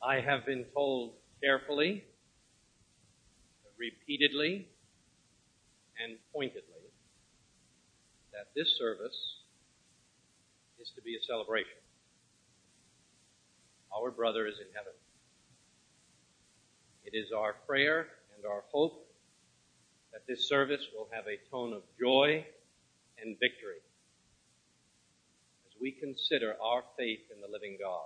I have been told carefully, repeatedly, and pointedly that this service is to be a celebration. Our brother is in heaven. It is our prayer and our hope that this service will have a tone of joy and victory as we consider our faith in the living God.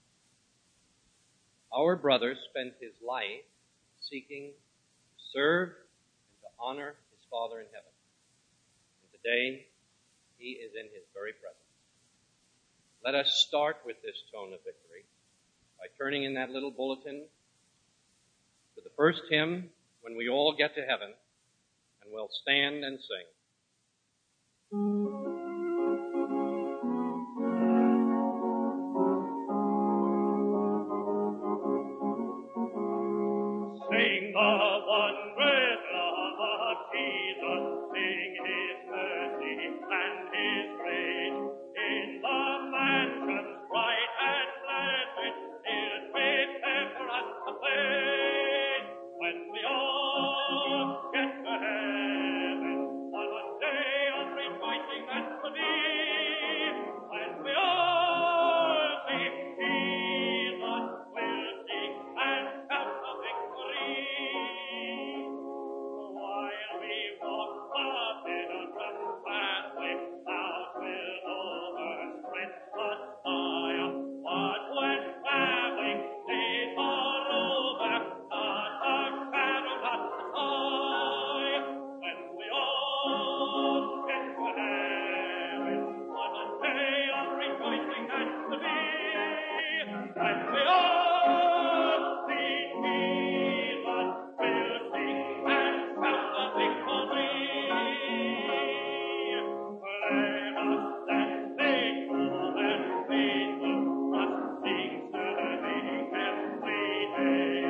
Our brother spent his life seeking to serve and to honor his Father in heaven. And today, he is in his very presence. Let us start with this tone of victory by turning in that little bulletin to the first hymn, When We All Get to Heaven, and we'll stand and sing. Sing the wondrous love of Jesus, sing his mercy and his grace. In the mansions bright and blessed, filled with temperance and faith, when we all get to heaven, on a day of rejoicing and to be, when we all see Jesus, will sing and shout the victory. While we walk the pilgrim pathway, doubt will overspread the fire. But when traveling days are over, not a shadow, not a sigh. When we all get to heaven, on a day of rejoicing and to be, when we all see Jesus, will sing and shout the victory. Let us then faithful and faithful, trusting, serving every day.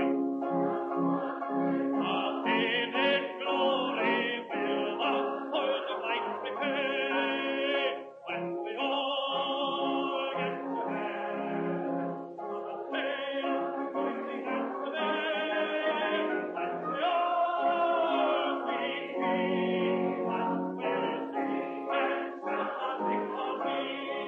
Of hidden glory will the world of light repay, when we all get to heaven, on a day of rejoicing and today, when we all see Jesus, will sing and shout the victory.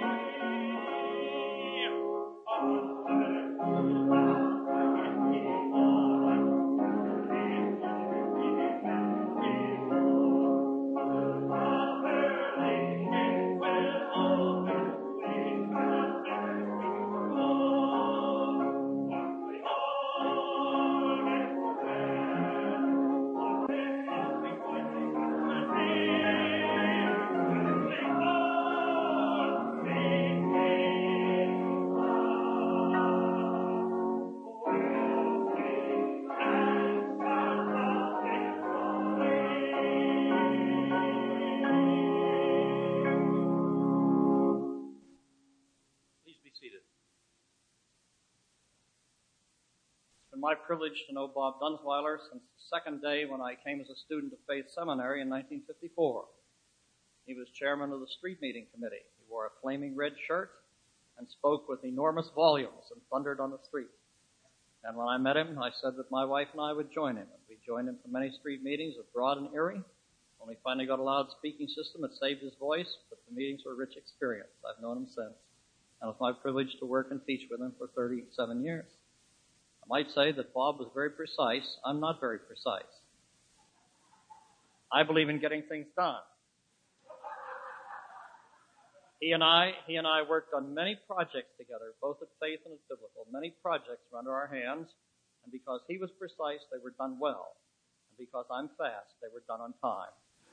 Please be seated. It's been my privilege to know Bob Dunsweiler since the second day when I came as a student of Faith Seminary in 1954. He was chairman of the street meeting committee. He wore a flaming red shirt and spoke with enormous volumes and thundered on the street. And when I met him, I said that my wife and I would join him. And we joined him for many street meetings at Broad and Erie. When we finally got a loud speaking system, it saved his voice, but the meetings were a rich experience. I've known him since. And it's my privilege to work and teach with him for 37 years. I might say that Bob was very precise. I'm not very precise. I believe in getting things done. He and I worked on many projects together, both at Faith and at Biblical. Many projects were under our hands, and because he was precise, they were done well. And because I'm fast, they were done on time.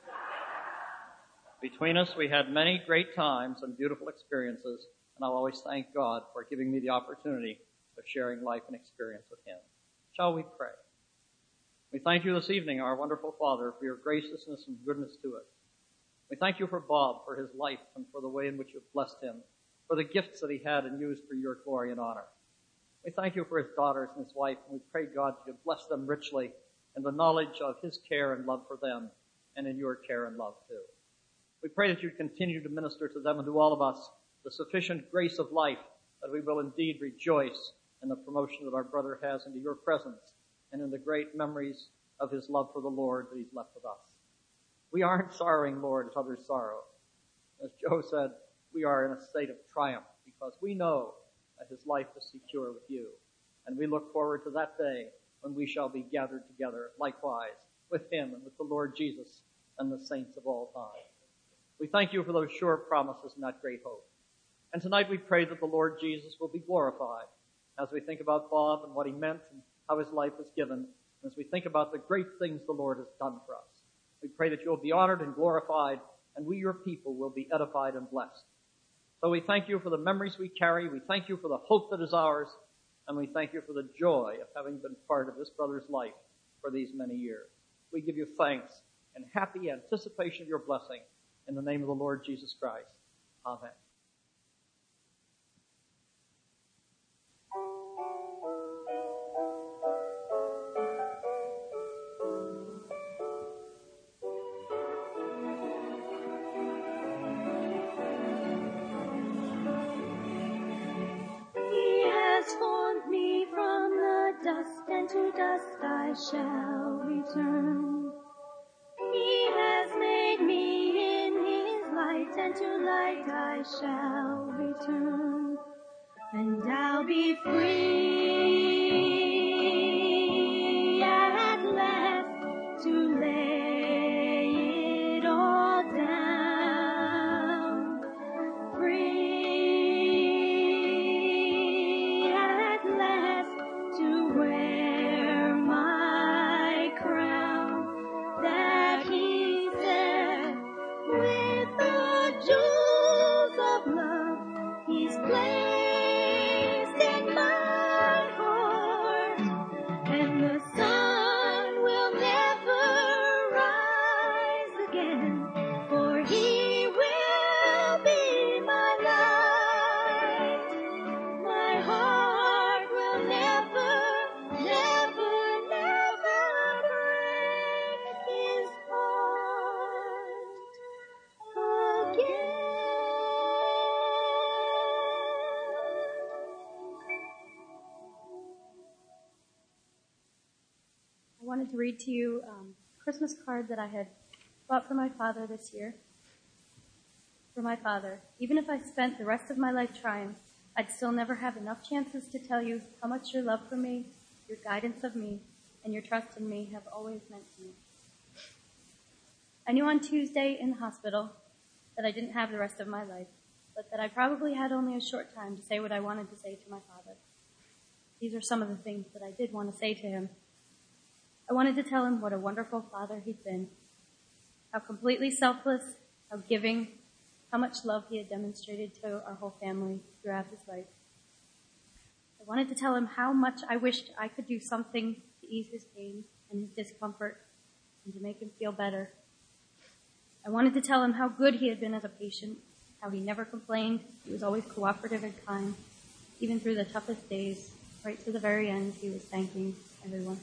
Between us, we had many great times and beautiful experiences, and I'll always thank God for giving me the opportunity of sharing life and experience with him. Shall we pray? We thank you this evening, our wonderful Father, for your graciousness and goodness to us. We thank you for Bob, for his life, and for the way in which you've blessed him, for the gifts that he had and used for your glory and honor. We thank you for his daughters and his wife, and we pray, God, that you bless them richly in the knowledge of his care and love for them, and in your care and love too. We pray that you continue to minister to them and to all of us the sufficient grace of life, that we will indeed rejoice and the promotion that our brother has into your presence and in the great memories of his love for the Lord that he's left with us. We aren't sorrowing, Lord, as others sorrow. As Joe said, we are in a state of triumph because we know that his life is secure with you. And we look forward to that day when we shall be gathered together likewise with him and with the Lord Jesus and the saints of all time. We thank you for those sure promises and that great hope. And tonight we pray that the Lord Jesus will be glorified as we think about Bob and what he meant and how his life was given, as we think about the great things the Lord has done for us. We pray that you'll be honored and glorified, and we, your people, will be edified and blessed. So we thank you for the memories we carry, we thank you for the hope that is ours, and we thank you for the joy of having been part of this brother's life for these many years. We give you thanks and happy anticipation of your blessing in the name of the Lord Jesus Christ. Amen. And to dust I shall return. He has made me in his light, and to light I shall return. And I'll be free at last to lay it all down. Free at last to wear my crown that he said with the jewels of love he's placed in my heart, and the sun will never rise again, for he will be my light. My heart will never break his heart again. I wanted to read to you a Christmas card that I had bought for my father this year. For my father, even if I spent the rest of my life trying, I'd still never have enough chances to tell you how much your love for me, your guidance of me, and your trust in me have always meant to me. I knew on Tuesday in the hospital that I didn't have the rest of my life, but that I probably had only a short time to say what I wanted to say to my father. These are some of the things that I did want to say to him. I wanted to tell him what a wonderful father he'd been, how completely selfless, how giving, how much love he had demonstrated to our whole family throughout his life. I wanted to tell him how much I wished I could do something to ease his pain and his discomfort and to make him feel better. I wanted to tell him how good he had been as a patient, how he never complained, he was always cooperative and kind, even through the toughest days, right to the very end, he was thanking everyone.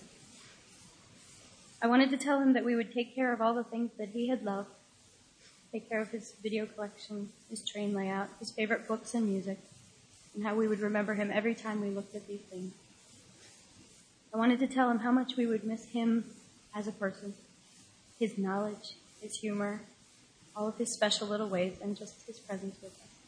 I wanted to tell him that we would take care of all the things that he had loved, take care of his video collection, his train layout, his favorite books and music, and how we would remember him every time we looked at these things. I wanted to tell him how much we would miss him as a person, his knowledge, his humor, all of his special little ways, and just his presence with us.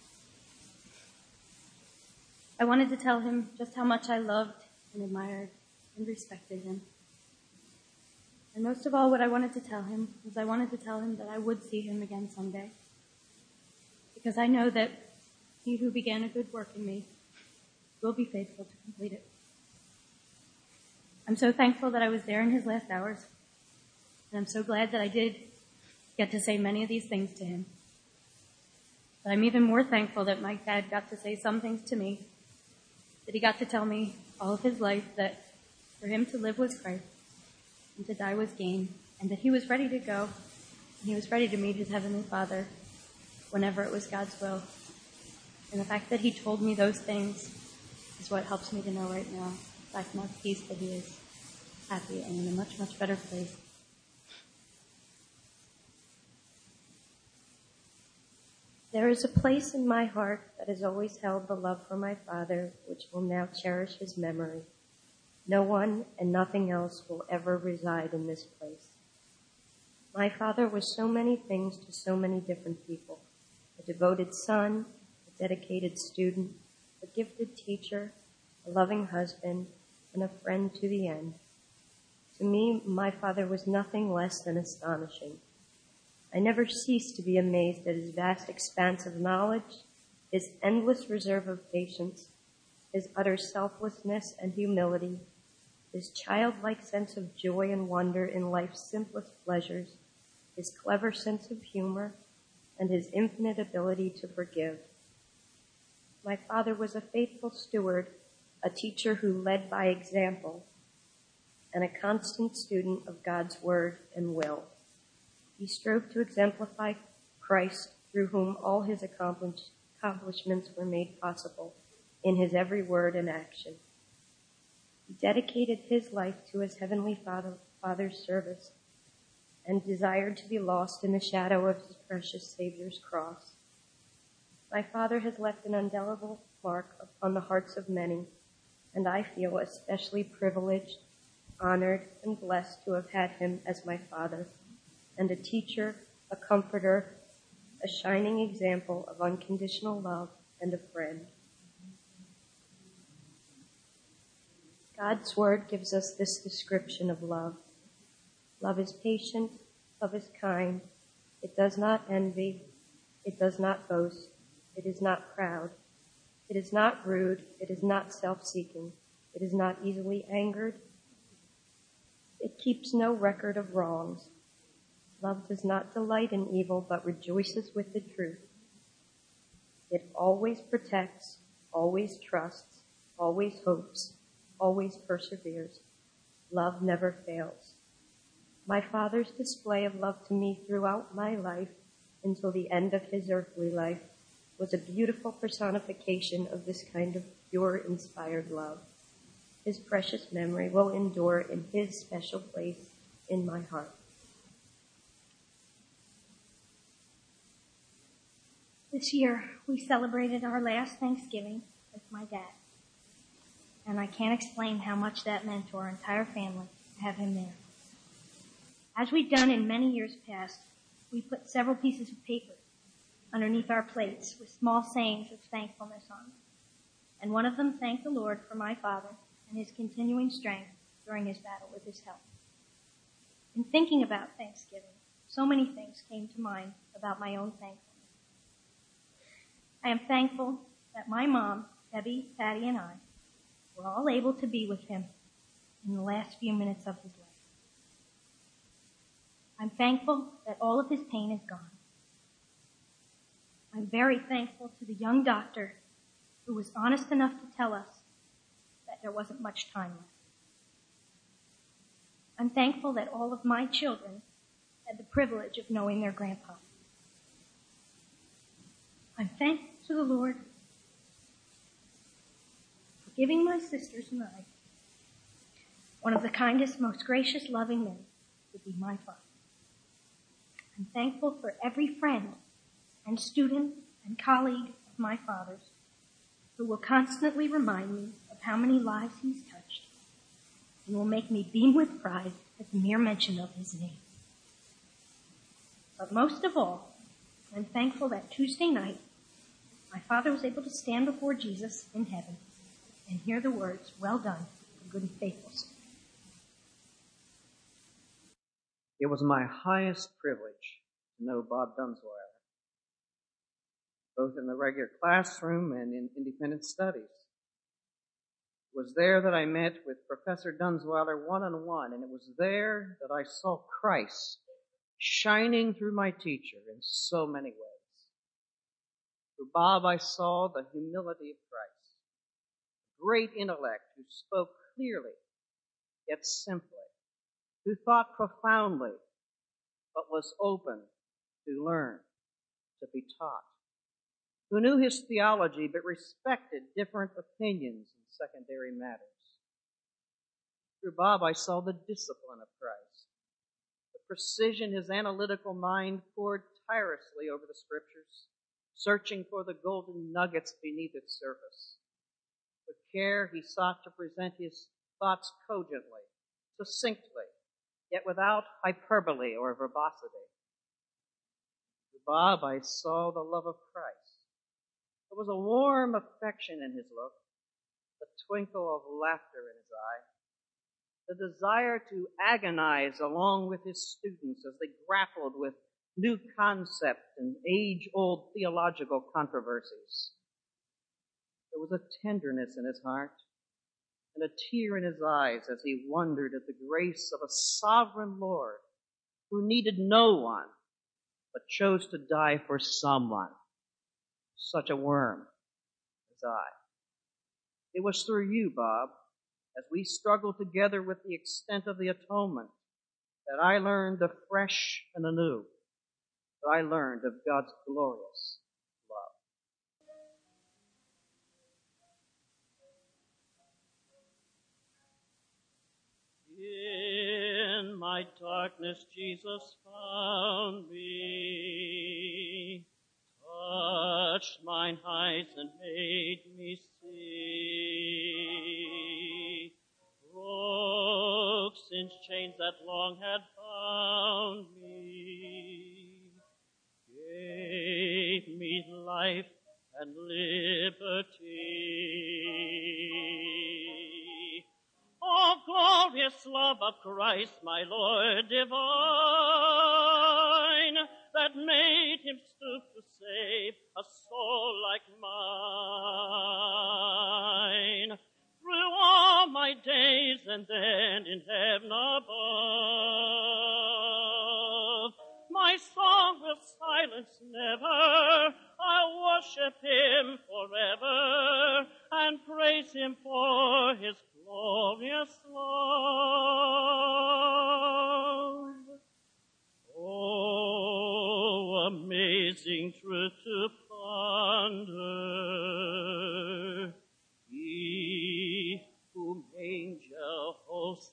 I wanted to tell him just how much I loved and admired and respected him. And most of all, what I wanted to tell him was I wanted to tell him that I would see him again someday. Because I know that he who began a good work in me will be faithful to complete it. I'm so thankful that I was there in his last hours. And I'm so glad that I did get to say many of these things to him. But I'm even more thankful that my dad got to say some things to me, that he got to tell me all of his life that for him to live was Christ, and to die was gain, and that he was ready to go, and he was ready to meet his Heavenly Father whenever it was God's will. And the fact that he told me those things is what helps me to know right now, by my peace, that he is happy and in a much, much better place. There is a place in my heart that has always held the love for my father, which will now cherish his memory. No one and nothing else will ever reside in this place. My father was so many things to so many different people: a devoted son, a dedicated student, a gifted teacher, a loving husband, and a friend to the end. To me, my father was nothing less than astonishing. I never ceased to be amazed at his vast expanse of knowledge, his endless reserve of patience, his utter selflessness and humility, his childlike sense of joy and wonder in life's simplest pleasures, his clever sense of humor, and his infinite ability to forgive. My father was a faithful steward, a teacher who led by example, and a constant student of God's word and will. He strove to exemplify Christ, through whom all his accomplishments were made possible, in his every word and action. He dedicated his life to his heavenly Father's service and desired to be lost in the shadow of his precious Savior's cross. My father has left an indelible mark upon the hearts of many, and I feel especially privileged, honored, and blessed to have had him as my father, and a teacher, a comforter, a shining example of unconditional love, and a friend. God's word gives us this description of love. Love is patient, love is kind, it does not envy, it does not boast, it is not proud, it is not rude, it is not self-seeking, it is not easily angered, it keeps no record of wrongs. Love does not delight in evil, but rejoices with the truth. It always protects, always trusts, always hopes, always perseveres. Love never fails. My father's display of love to me throughout my life, until the end of his earthly life, was a beautiful personification of this kind of pure, inspired love. His precious memory will endure in his special place in my heart. This year, we celebrated our last Thanksgiving with my dad. And I can't explain how much that meant to our entire family to have him there. As we've done in many years past, we put several pieces of paper underneath our plates with small sayings of thankfulness on them. And one of them thanked the Lord for my father and his continuing strength during his battle with his health. In thinking about Thanksgiving, so many things came to mind about my own thankfulness. I am thankful that my mom, Debbie, Patty, and I were all able to be with him in the last few minutes of his life. I'm thankful that all of his pain is gone. I'm very thankful to the young doctor who was honest enough to tell us that there wasn't much time left. I'm thankful that all of my children had the privilege of knowing their grandpa. I'm thankful to the Lord for giving my sisters and I one of the kindest, most gracious, loving men would be my father. I'm thankful for every friend and student and colleague of my father's who will constantly remind me of how many lives he's touched and will make me beam with pride at the mere mention of his name. But most of all, I'm thankful that Tuesday night, my father was able to stand before Jesus in heaven and hear the words, "Well done, good and faithful servant." It was my highest privilege to know Bob Dunsweiler, both in the regular classroom and in independent studies. It was there that I met with Professor Dunsweiler one-on-one, and it was there that I saw Christ shining through my teacher in so many ways. Through Bob, I saw the humility of Christ, great intellect who spoke clearly, yet simply, who thought profoundly, but was open to learn, to be taught, who knew his theology but respected different opinions in secondary matters. Through Bob, I saw the discipline of Christ, the precision his analytical mind poured tirelessly over the scriptures, searching for the golden nuggets beneath its surface. With care, he sought to present his thoughts cogently, succinctly, yet without hyperbole or verbosity. To Bob, I saw the love of Christ. There was a warm affection in his look, the twinkle of laughter in his eye, the desire to agonize along with his students as they grappled with new concepts and age-old theological controversies. There was a tenderness in his heart and a tear in his eyes as he wondered at the grace of a sovereign Lord who needed no one but chose to die for someone, such a worm as I. It was through you, Bob, as we struggled together with the extent of the atonement, that I learned afresh and anew, that I learned of God's glorious love. In my darkness, Jesus found me, touched mine eyes and made me see, broke sin's chains that long had bound me, gave me life and liberty. Oh, glorious love of Christ, my Lord divine, that made him stoop to save a soul like mine. Through all my days and then in heaven above, my song will silence never. I'll worship him forever and praise him for his glorious love. Oh, amazing truth to ponder, he whom angel hosts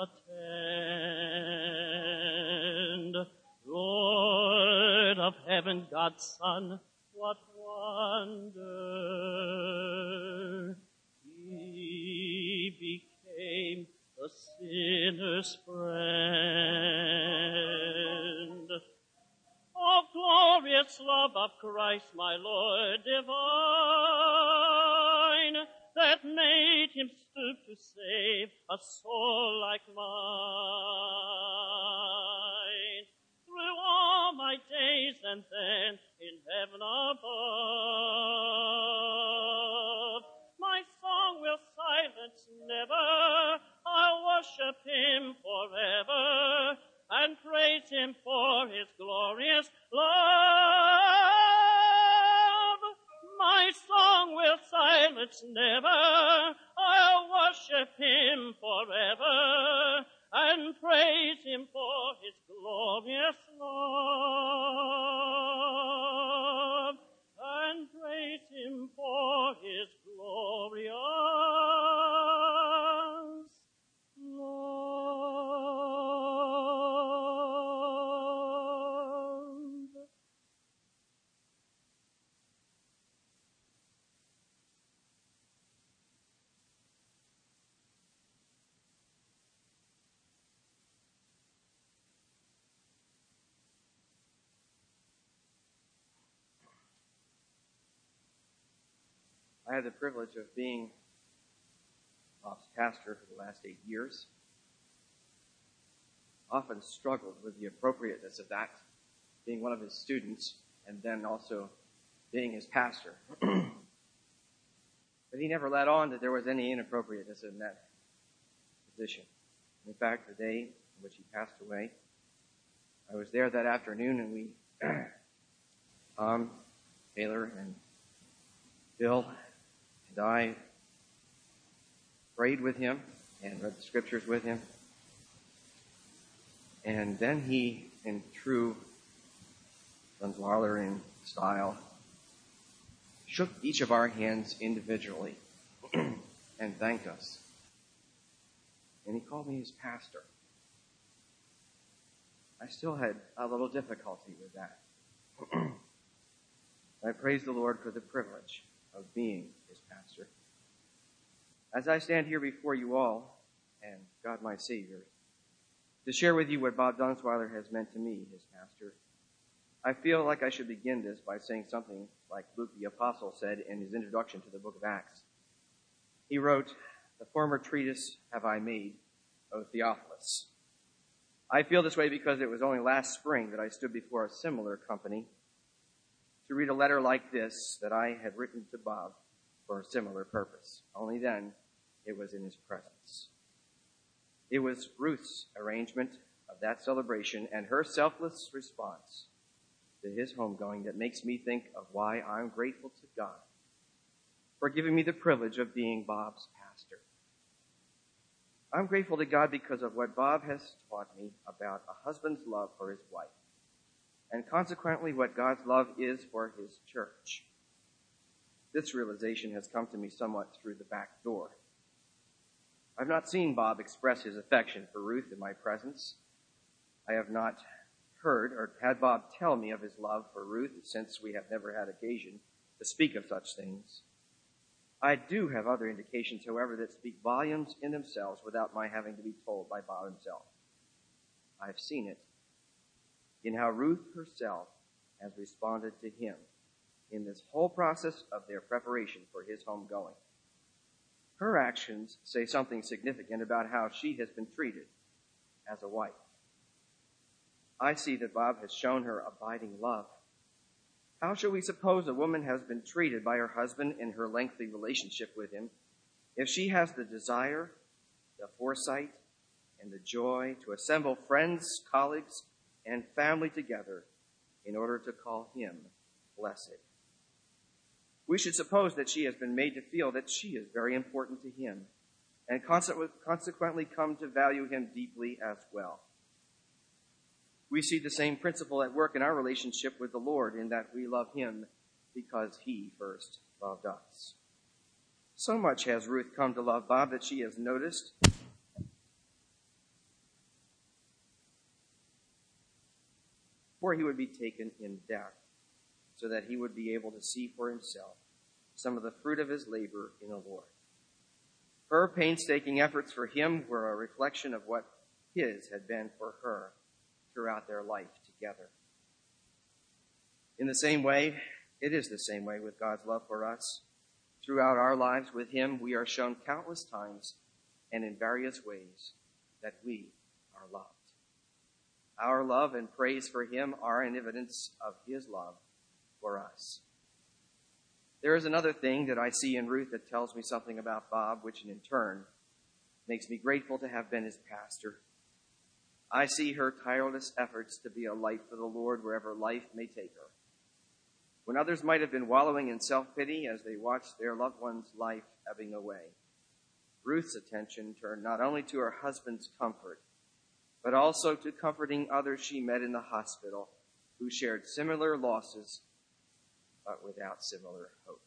attend, Lord of heaven, God's Son, what wonder he became the sinner's friend. Oh, glorious love of Christ, my Lord divine, that made him stoop to save a soul like mine. Through all my days and then in heaven above, my song will silence never. I'll worship him forever and praise him for his glorious love. My song will silence never. I'll worship him forever and praise him for his glorious love, and praise him for his glorious love. I had the privilege of being Bob's pastor for the last 8 years. Often struggled with the appropriateness of that, being one of his students and then also being his pastor. But he never let on that there was any inappropriateness in that position. In fact, the day in which he passed away, I was there that afternoon and we, Tom, Taylor, and Bill, and I prayed with him and read the scriptures with him. And then he, in true Dunsweiler style, shook each of our hands individually and thanked us. And he called me his pastor. I still had a little difficulty with that. I praise the Lord for the privilege of being his pastor. As I stand here before you all, and God my Savior, to share with you what Bob Dunsweiler has meant to me, his pastor, I feel like I should begin this by saying something like Luke the Apostle said in his introduction to the book of Acts. He wrote, "The former treatise have I made, O Theophilus." I feel this way because it was only last spring that I stood before a similar company to read a letter like this that I had written to Bob for a similar purpose. Only then it was in his presence. It was Ruth's arrangement of that celebration and her selfless response to his homegoing that makes me think of why I'm grateful to God for giving me the privilege of being Bob's pastor. I'm grateful to God because of what Bob has taught me about a husband's love for his wife, and consequently what God's love is for his church. This realization has come to me somewhat through the back door. I've not seen Bob express his affection for Ruth in my presence. I have not heard or had Bob tell me of his love for Ruth, since we have never had occasion to speak of such things. I do have other indications, however, that speak volumes in themselves without my having to be told by Bob himself. I've seen it in how Ruth herself has responded to him in this whole process of their preparation for his homegoing. Her actions say something significant about how she has been treated as a wife. I see that Bob has shown her abiding love. How shall we suppose a woman has been treated by her husband in her lengthy relationship with him if she has the desire, the foresight, and the joy to assemble friends, colleagues, and family together in order to call him blessed? We should suppose that she has been made to feel that she is very important to him and consequently come to value him deeply as well. We see the same principle at work in our relationship with the Lord, in that we love him because he first loved us. So much has Ruth come to love Bob that she has noticed before he would be taken in death, so that he would be able to see for himself some of the fruit of his labor in the Lord. Her painstaking efforts for him were a reflection of what his had been for her throughout their life together. In the same way, it is the same way with God's love for us. Throughout our lives with him, we are shown countless times and in various ways that we are loved. Our love and praise for him are an evidence of his love for us. There is another thing that I see in Ruth that tells me something about Bob, which in turn makes me grateful to have been his pastor. I see her tireless efforts to be a light for the Lord wherever life may take her. When others might have been wallowing in self-pity as they watched their loved one's life ebbing away, Ruth's attention turned not only to her husband's comfort, but also to comforting others she met in the hospital who shared similar losses, but without similar hope.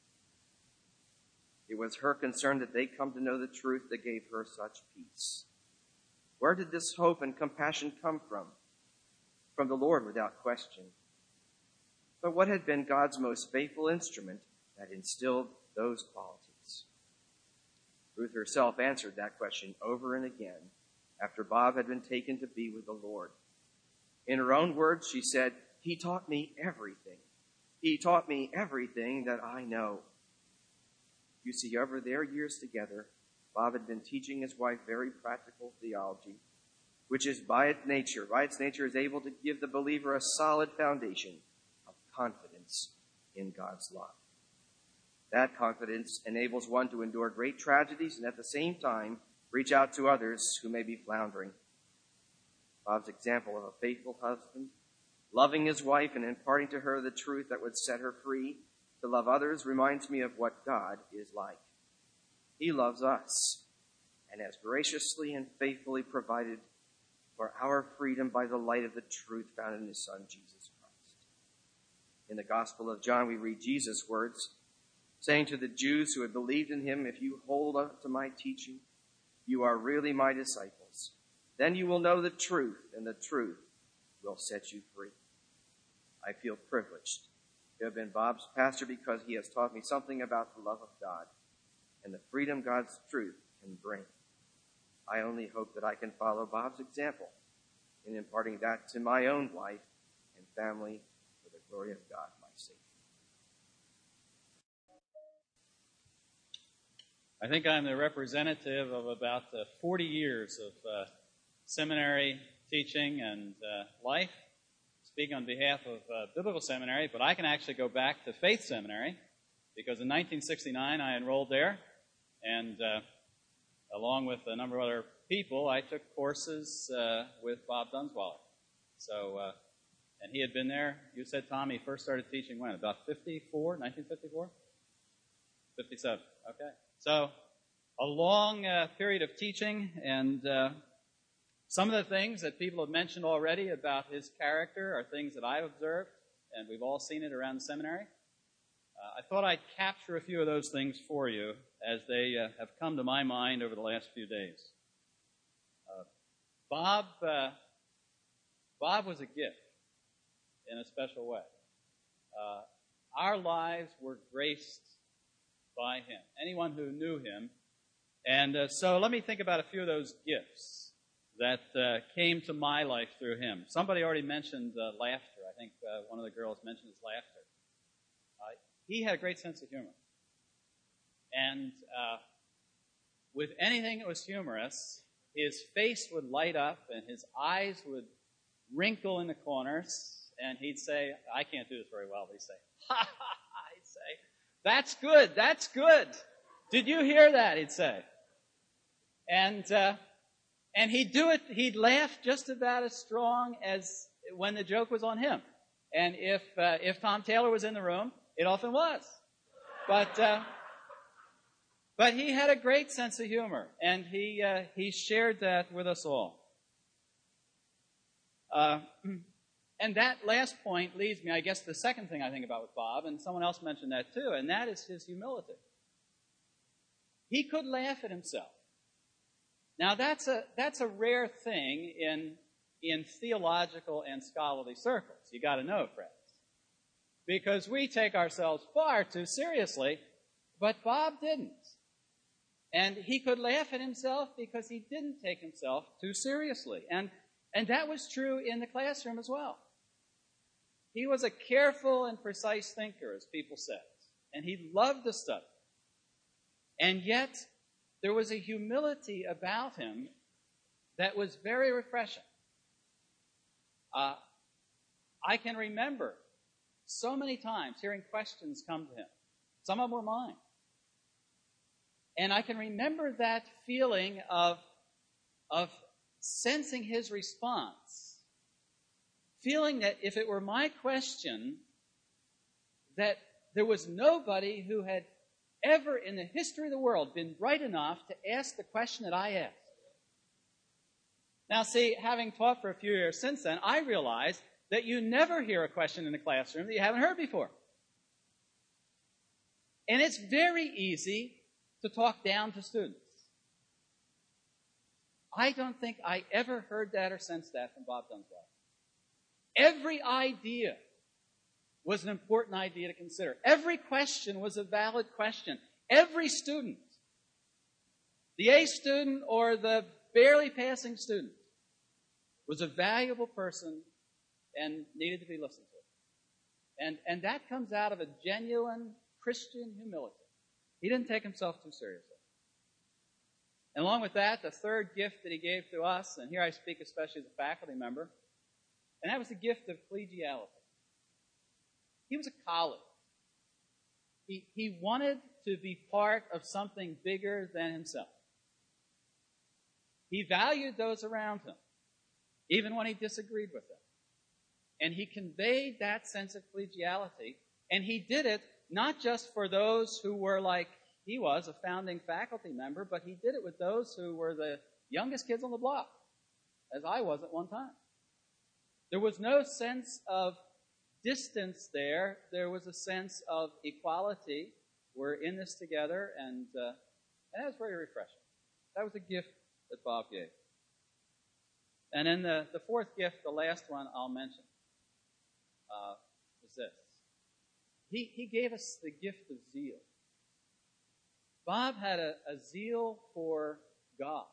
It was her concern that they come to know the truth that gave her such peace. Where did this hope and compassion come from? From the Lord, without question. But what had been God's most faithful instrument that instilled those qualities? Ruth herself answered that question over and again after Bob had been taken to be with the Lord. In her own words, she said, "He taught me everything. He taught me everything that I know." You see, over their years together, Bob had been teaching his wife very practical theology, which is by its nature is able to give the believer a solid foundation of confidence in God's love. That confidence enables one to endure great tragedies and at the same time reach out to others who may be floundering. Bob's example of a faithful husband, loving his wife and imparting to her the truth that would set her free to love others, reminds me of what God is like. He loves us and has graciously and faithfully provided for our freedom by the light of the truth found in his Son, Jesus Christ. In the Gospel of John, we read Jesus' words, saying to the Jews who had believed in him, "If you hold up to my teaching, you are really my disciples. Then you will know the truth, and the truth will set you free." I feel privileged to have been Bob's pastor because he has taught me something about the love of God and the freedom God's truth can bring. I only hope that I can follow Bob's example in imparting that to my own life and family for the glory of God, my Savior. I think I'm the representative of about 40 years of seminary teaching and life. Speaking on behalf of Biblical Seminary, but I can actually go back to Faith Seminary because in 1969 I enrolled there, and along with a number of other people, I took courses with Bob Dunsweiler. So, and he had been there. You said, Tom, he first started teaching when? About 1954? 57. Okay. So, a long period of teaching, and some of the things that people have mentioned already about his character are things that I've observed, and we've all seen it around the seminary. I thought I'd capture a few of those things for you as they have come to my mind over the last few days. Bob was a gift in a special way. Our lives were graced by him, anyone who knew him. And so let me think about a few of those gifts that came to my life through him. Somebody already mentioned laughter. I think one of the girls mentioned his laughter. He had a great sense of humor. And with anything that was humorous, his face would light up and his eyes would wrinkle in the corners, and he'd say, I can't do this very well, but he'd say, ha ha ha, he'd say, that's good, that's good. Did you hear that? He'd say. And he'd do it, he'd laugh just about as strong as when the joke was on him. And if Tom Taylor was in the room, it often was. But he had a great sense of humor, and he shared that with us all. And that last point leads me, I guess, to the second thing I think about with Bob, and someone else mentioned that too, and that is his humility. He could laugh at himself. Now that's a rare thing in theological and scholarly circles. You got to know, friends, because we take ourselves far too seriously, but Bob didn't. And he could laugh at himself because he didn't take himself too seriously. And that was true in the classroom as well. He was a careful and precise thinker, as people said, and he loved to study. And yet, there was a humility about him that was very refreshing. I can remember so many times hearing questions come to him. Some of them were mine. And I can remember that feeling of sensing his response, feeling that if it were my question, that there was nobody who had ever in the history of the world been bright enough to ask the question that I asked. Now, see, having taught for a few years since then, I realize that you never hear a question in the classroom that you haven't heard before. And it's very easy to talk down to students. I don't think I ever heard that or sensed that from Bob Dunsweiler. Every idea was an important idea to consider. Every question was a valid question. Every student, the A student or the barely passing student, was a valuable person and needed to be listened to. And that comes out of a genuine Christian humility. He didn't take himself too seriously. And along with that, the third gift that he gave to us, and here I speak especially as a faculty member, and that was the gift of collegiality. He was a colleague. He wanted to be part of something bigger than himself. He valued those around him, even when he disagreed with them. And he conveyed that sense of collegiality, and he did it not just for those who were like he was, a founding faculty member, but he did it with those who were the youngest kids on the block, as I was at one time. There was no sense of distance there. There was a sense of equality. We're in this together, and that was very refreshing. That was a gift that Bob gave. And then the fourth gift, the last one I'll mention, is this. he gave us the gift of zeal. Bob had a zeal for God.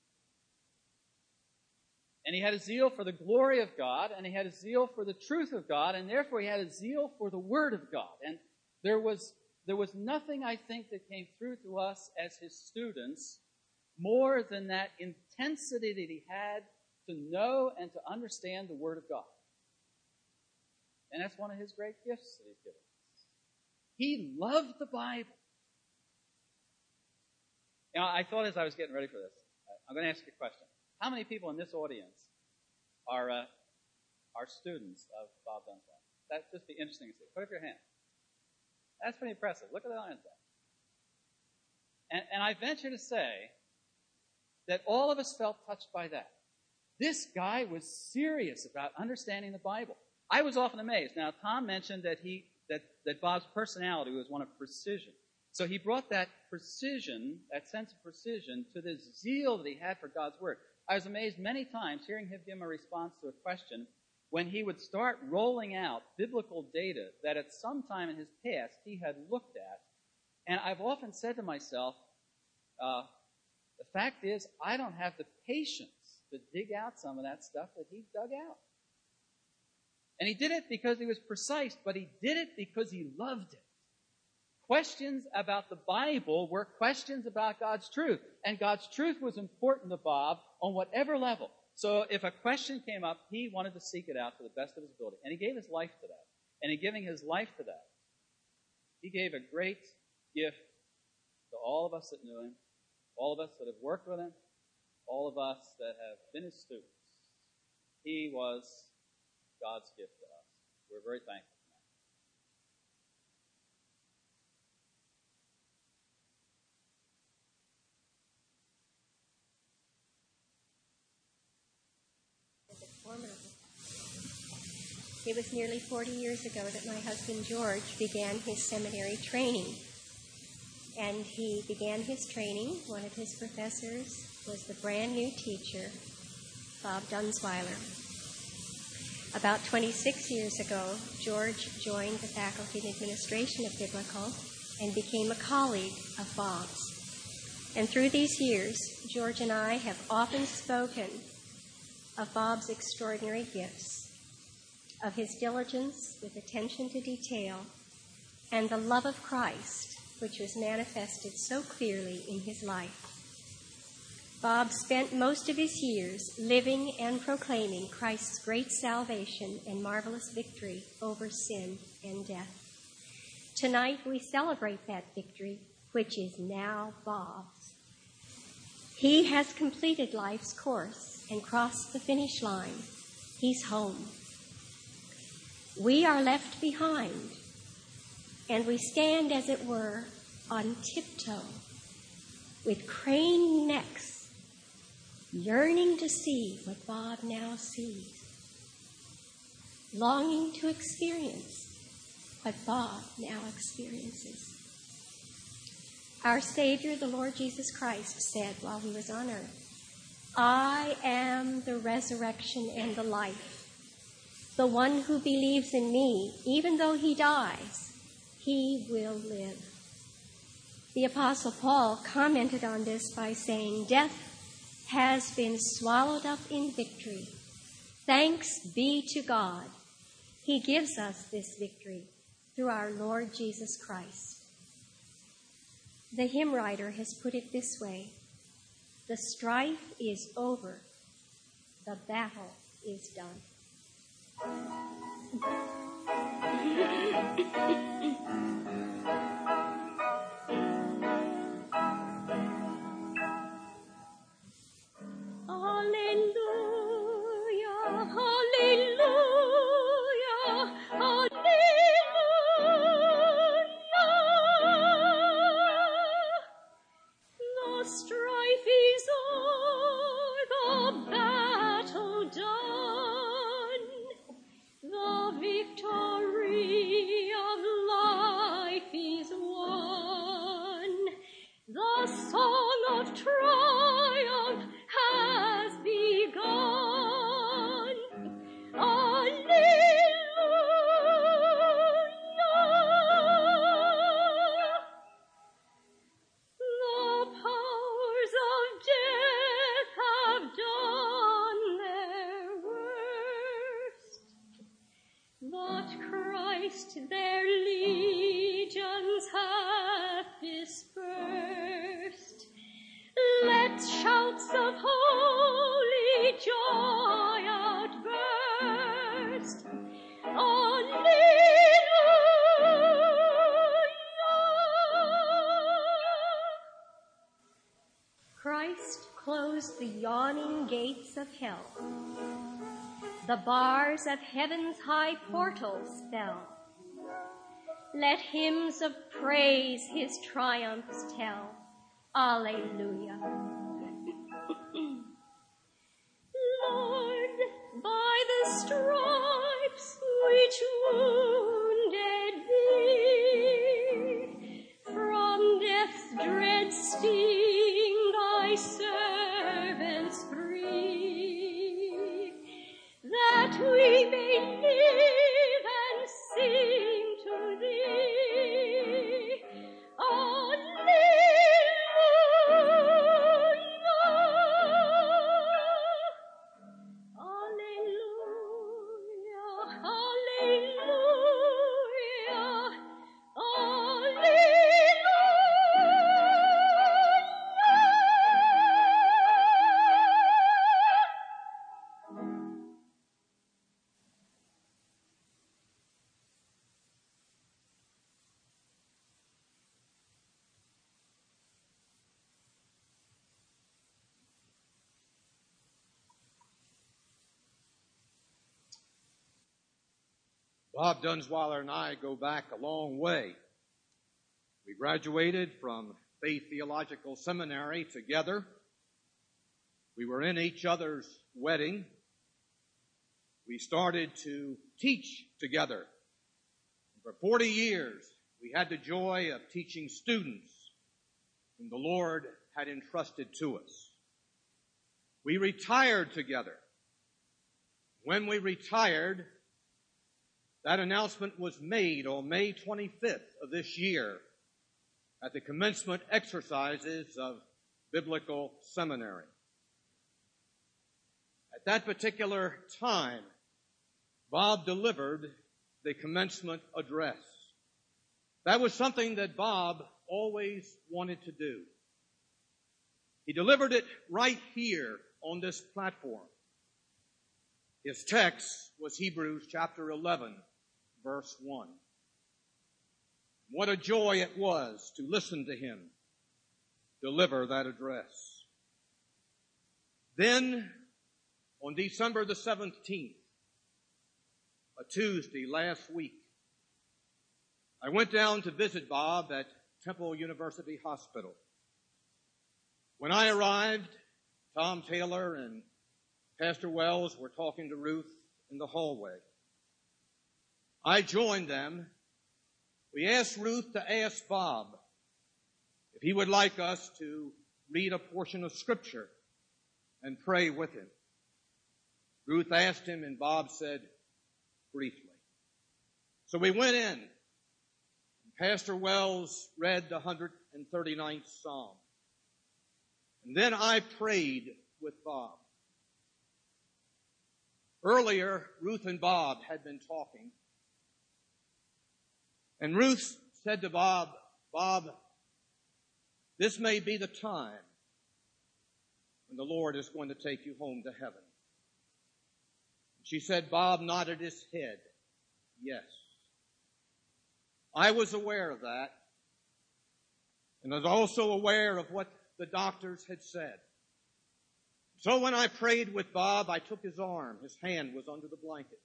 And he had a zeal for the glory of God, and he had a zeal for the truth of God, and therefore he had a zeal for the Word of God. And there was nothing, I think, that came through to us as his students more than that intensity that he had to know and to understand the Word of God. And that's one of his great gifts that he's given us. He loved the Bible. You know, I thought as I was getting ready for this, I'm going to ask you a question. How many people in this audience are students of Bob Dunsweiler? That'd just be interesting to see. Put up your hand. That's pretty impressive. Look at the hands there. And I venture to say that all of us felt touched by that. This guy was serious about understanding the Bible. I was often amazed. Now, Tom mentioned that Bob's personality was one of precision. So he brought that precision, that sense of precision, to the zeal that he had for God's Word. I was amazed many times hearing him give a response to a question when he would start rolling out biblical data that at some time in his past he had looked at. And I've often said to myself, the fact is, I don't have the patience to dig out some of that stuff that he dug out. And he did it because he was precise, but he did it because he loved it. Questions about the Bible were questions about God's truth. And God's truth was important to Bob on whatever level. So if a question came up, he wanted to seek it out to the best of his ability. And he gave his life to that. And in giving his life to that, he gave a great gift to all of us that knew him, all of us that have worked with him, all of us that have been his students. He was God's gift to us. We're very thankful. It was nearly 40 years ago that my husband George began his seminary training. And he began his training. One of his professors was the brand new teacher, Bob Dunsweiler. About 26 years ago, George joined the Faculty in Administration of Biblical and became a colleague of Bob's. And through these years, George and I have often spoken of Bob's extraordinary gifts, of his diligence with attention to detail, and the love of Christ, which was manifested so clearly in his life. Bob spent most of his years living and proclaiming Christ's great salvation and marvelous victory over sin and death. Tonight we celebrate that victory, which is now Bob's. He has completed life's course and crossed the finish line. He's home. We are left behind, and we stand, as it were, on tiptoe, with craned necks, yearning to see what Bob now sees, longing to experience what Bob now experiences. Our Savior, the Lord Jesus Christ, said while he was on earth, "I am the resurrection and the life. The one who believes in me, even though he dies, he will live." The Apostle Paul commented on this by saying, "Death has been swallowed up in victory. Thanks be to God. He gives us this victory through our Lord Jesus Christ." The hymn writer has put it this way: "The strife is over. The battle is done." of holy joy outburst. Christ closed the yawning gates of hell. The bars of heaven's high portals fell. Let hymns of praise his triumphs tell. Alleluia. Lord, by the stripes which wounded thee, from death's dread sting thy servants free, that we may live and sing to thee. Bob Dunsweiler and I go back a long way. We graduated from Faith Theological Seminary together. We were in each other's wedding. We started to teach together. For 40 years, we had the joy of teaching students whom the Lord had entrusted to us. We retired together. When we retired, that announcement was made on May 25th of this year at the commencement exercises of Biblical Seminary. At that particular time, Bob delivered the commencement address. That was something that Bob always wanted to do. He delivered it right here on this platform. His text was Hebrews chapter 11, verse 1. What a joy it was to listen to him deliver that address. Then, on December the 17th, a Tuesday last week, I went down to visit Bob at Temple University Hospital. When I arrived, Tom Taylor and Pastor Wells were talking to Ruth in the hallway. I joined them. We asked Ruth to ask Bob if he would like us to read a portion of Scripture and pray with him. Ruth asked him, and Bob said, briefly. So we went in. Pastor Wells read the 139th Psalm. And then I prayed with Bob. Earlier, Ruth and Bob had been talking. And Ruth said to Bob, Bob, this may be the time when the Lord is going to take you home to heaven. She said, Bob nodded his head, yes. I was aware of that. And I was also aware of what the doctors had said. So when I prayed with Bob, I took his arm. His hand was under the blanket.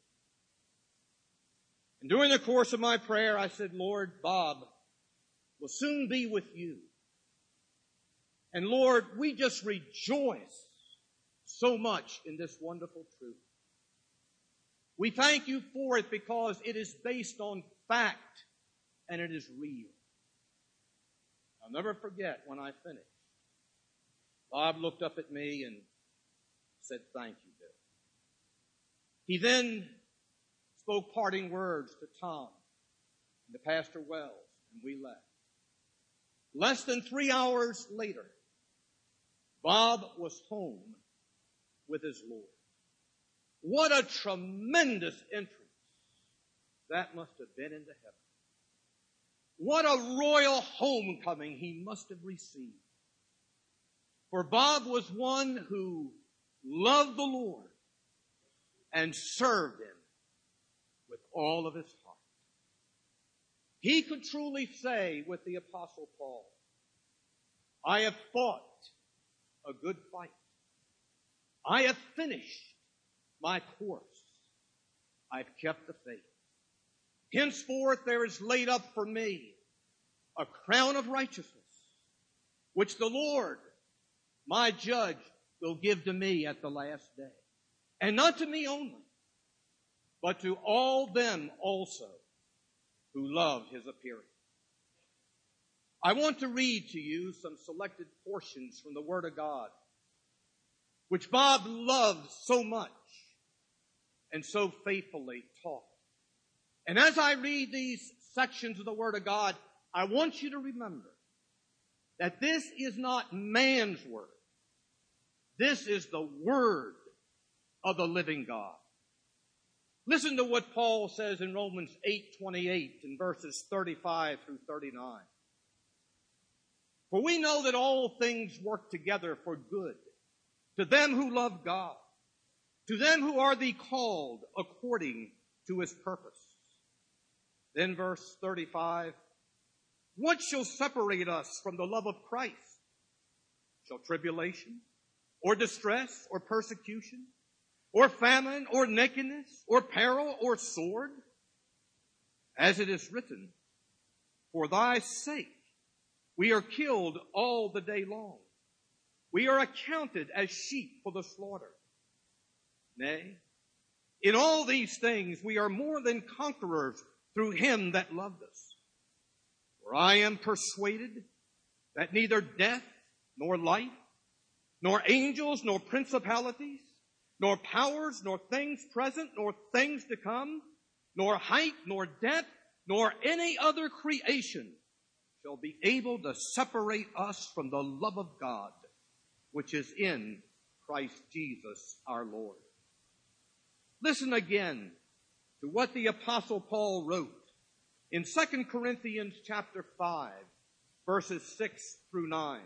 And during the course of my prayer, I said, Lord, Bob will soon be with you. And Lord, we just rejoice so much in this wonderful truth. We thank you for it because it is based on fact and it is real. I'll never forget when I finished. Bob looked up at me and said, thank you, Bill. He then spoke parting words to Tom and to Pastor Wells, and we left. Less than 3 hours later, Bob was home with his Lord. What a tremendous entrance that must have been into heaven. What a royal homecoming he must have received. For Bob was one who loved the Lord and served Him with all of his heart. He could truly say with the Apostle Paul, I have fought a good fight. I have finished my course. I've kept the faith. Henceforth there is laid up for me a crown of righteousness, which the Lord, my judge, will give to me at the last day. And not to me only, but to all them also who love His appearing. I want to read to you some selected portions from the Word of God, which Bob loved so much and so faithfully taught. And as I read these sections of the Word of God, I want you to remember that this is not man's word. This is the Word of the living God. Listen to what Paul says in Romans 8:28 in verses 35 through 39. For we know that all things work together for good to them who love God, to them who are the called according to His purpose. Then verse 35, what shall separate us from the love of Christ? Shall tribulation, or distress, or persecution, or famine, or nakedness, or peril, or sword? As it is written, for thy sake we are killed all the day long. We are accounted as sheep for the slaughter. Nay, in all these things we are more than conquerors through Him that loved us. For I am persuaded that neither death, nor life, nor angels, nor principalities, nor powers, nor things present, nor things to come, nor height, nor depth, nor any other creation shall be able to separate us from the love of God, which is in Christ Jesus our Lord. Listen again to what the Apostle Paul wrote in 2 Corinthians chapter 5, verses 6 through 9.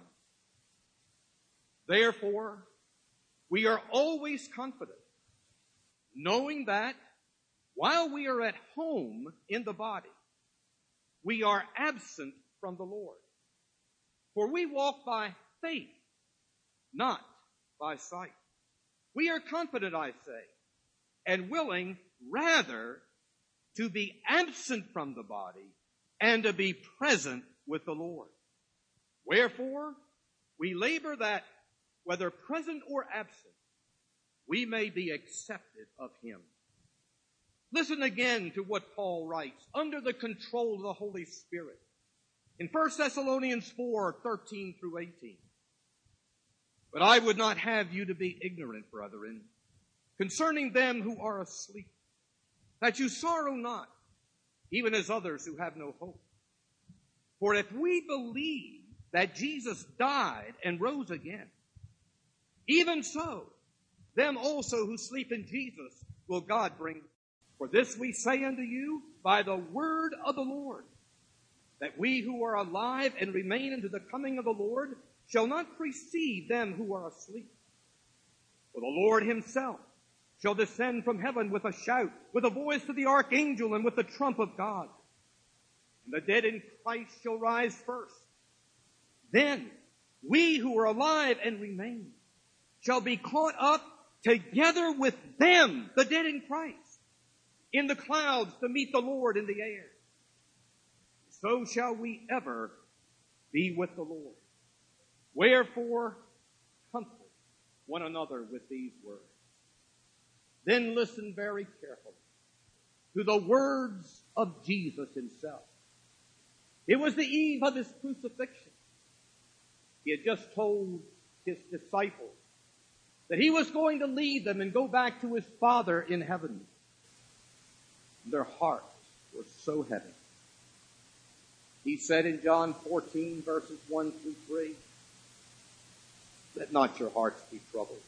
Therefore, we are always confident, knowing that while we are at home in the body, we are absent from the Lord. For we walk by faith, not by sight. We are confident, I say, and willing rather to be absent from the body and to be present with the Lord. Wherefore, we labor that, whether present or absent, we may be accepted of Him. Listen again to what Paul writes under the control of the Holy Spirit in 1 Thessalonians 4:13 through 18. But I would not have you to be ignorant, brethren, concerning them who are asleep, that you sorrow not, even as others who have no hope. For if we believe that Jesus died and rose again, even so, them also who sleep in Jesus will God bring. For this we say unto you by the word of the Lord, that we who are alive and remain unto the coming of the Lord shall not precede them who are asleep. For the Lord Himself shall descend from heaven with a shout, with a voice of the archangel, and with the trump of God. And the dead in Christ shall rise first. Then we who are alive and remain shall be caught up together with them, the dead in Christ, in the clouds to meet the Lord in the air. So shall we ever be with the Lord. Wherefore, comfort one another with these words. Then listen very carefully to the words of Jesus Himself. It was the eve of His crucifixion. He had just told His disciples that He was going to leave them and go back to His Father in heaven. Their hearts were so heavy. He said in John 14, verses 1 through 3, let not your hearts be troubled.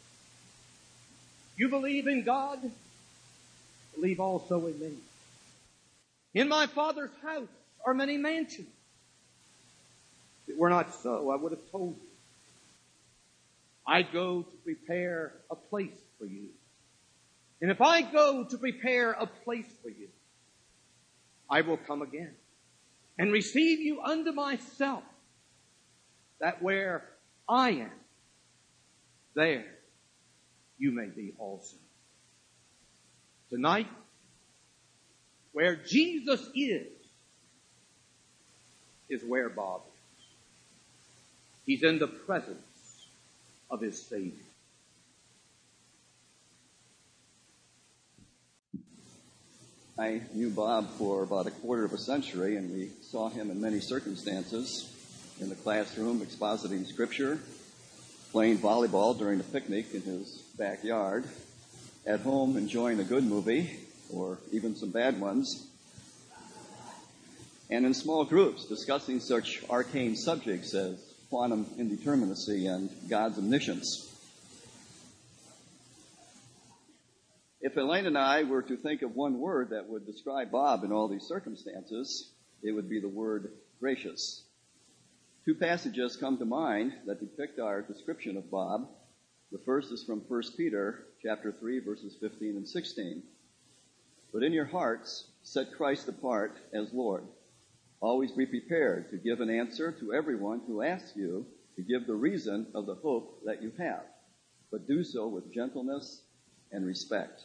You believe in God, believe also in me. In my Father's house are many mansions. If it were not so, I would have told you. I go to prepare a place for you. And if I go to prepare a place for you, I will come again and receive you unto myself, that where I am, there you may be also. Tonight, where Jesus is where Bob is. He's in the presence of his Savior. I knew Bob for about a quarter of a century, and we saw him in many circumstances: in the classroom expositing Scripture, playing volleyball during a picnic in his backyard, at home enjoying a good movie, or even some bad ones, and in small groups discussing such arcane subjects as quantum indeterminacy and God's omniscience. If Elaine and I were to think of one word that would describe Bob in all these circumstances, it would be the word gracious. Two passages come to mind that depict our description of Bob. The first is from 1 Peter chapter 3, verses 15 and 16. But in your hearts, set Christ apart as Lord. Always be prepared to give an answer to everyone who asks you to give the reason of the hope that you have, but do so with gentleness and respect.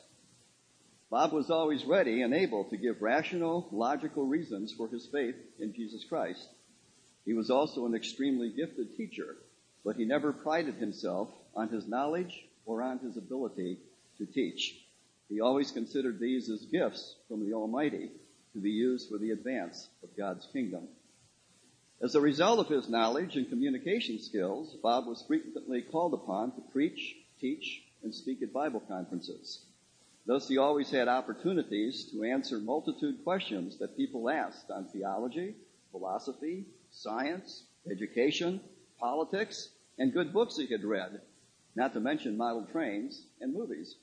Bob was always ready and able to give rational, logical reasons for his faith in Jesus Christ. He was also an extremely gifted teacher, but he never prided himself on his knowledge or on his ability to teach. He always considered these as gifts from the Almighty to be used for the advance of God's kingdom. As a result of his knowledge and communication skills, Bob was frequently called upon to preach, teach, and speak at Bible conferences. Thus, he always had opportunities to answer multitude questions that people asked on theology, philosophy, science, education, politics, and good books he had read, not to mention model trains and movies.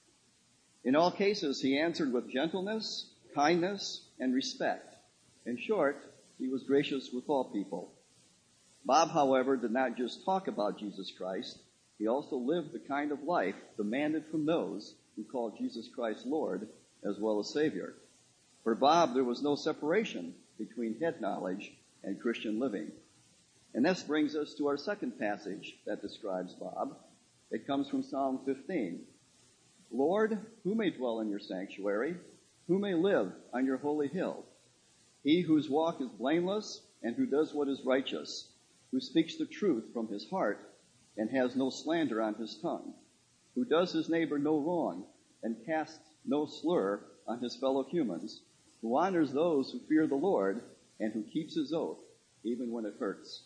In all cases, he answered with gentleness, kindness, and respect. In short, he was gracious with all people. Bob, however, did not just talk about Jesus Christ. He also lived the kind of life demanded from those who called Jesus Christ Lord as well as Savior. For Bob, there was no separation between head knowledge and Christian living. And this brings us to our second passage that describes Bob. It comes from Psalm 15. Lord, who may dwell in your sanctuary? Who may live on your holy hill? He whose walk is blameless and who does what is righteous, who speaks the truth from his heart and has no slander on his tongue, who does his neighbor no wrong and casts no slur on his fellow humans, who honors those who fear the Lord and who keeps his oath, even when it hurts.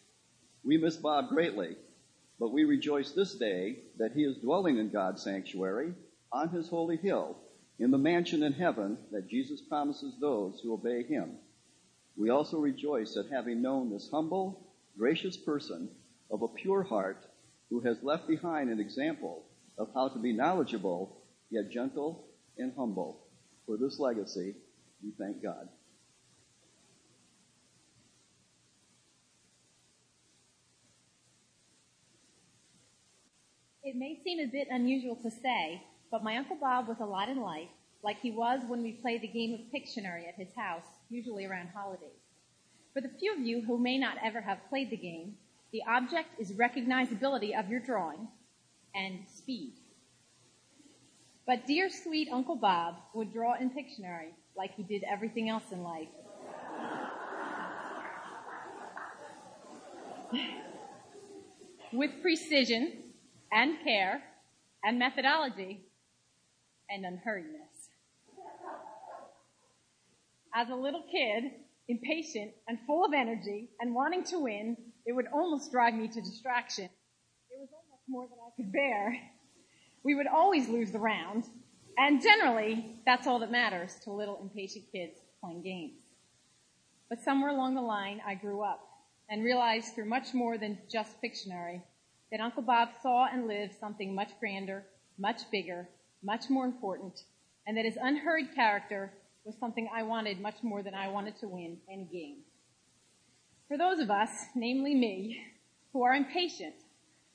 We miss Bob greatly, but we rejoice this day that he is dwelling in God's sanctuary on his holy hill, in the mansion in heaven that Jesus promises those who obey him. We also rejoice at having known this humble, gracious person of a pure heart who has left behind an example of how to be knowledgeable, yet gentle and humble. For this legacy, we thank God. It may seem a bit unusual to say, but my Uncle Bob was a lot in life, like he was when we played the game of Pictionary at his house, usually around holidays. For the few of you who may not ever have played the game, the object is recognizability of your drawing and speed. But dear sweet Uncle Bob would draw in Pictionary like he did everything else in life. With precision and care and methodology and unhurriedness. As a little kid, impatient and full of energy and wanting to win, it would almost drive me to distraction. It was almost more than I could bear. We would always lose the round, and generally, that's all that matters to little impatient kids playing games. But somewhere along the line, I grew up and realized through much more than just Pictionary that Uncle Bob saw and lived something much grander, much bigger, much more important, and that his unhurried character was something I wanted much more than I wanted to win any game. For those of us, namely me, who are impatient,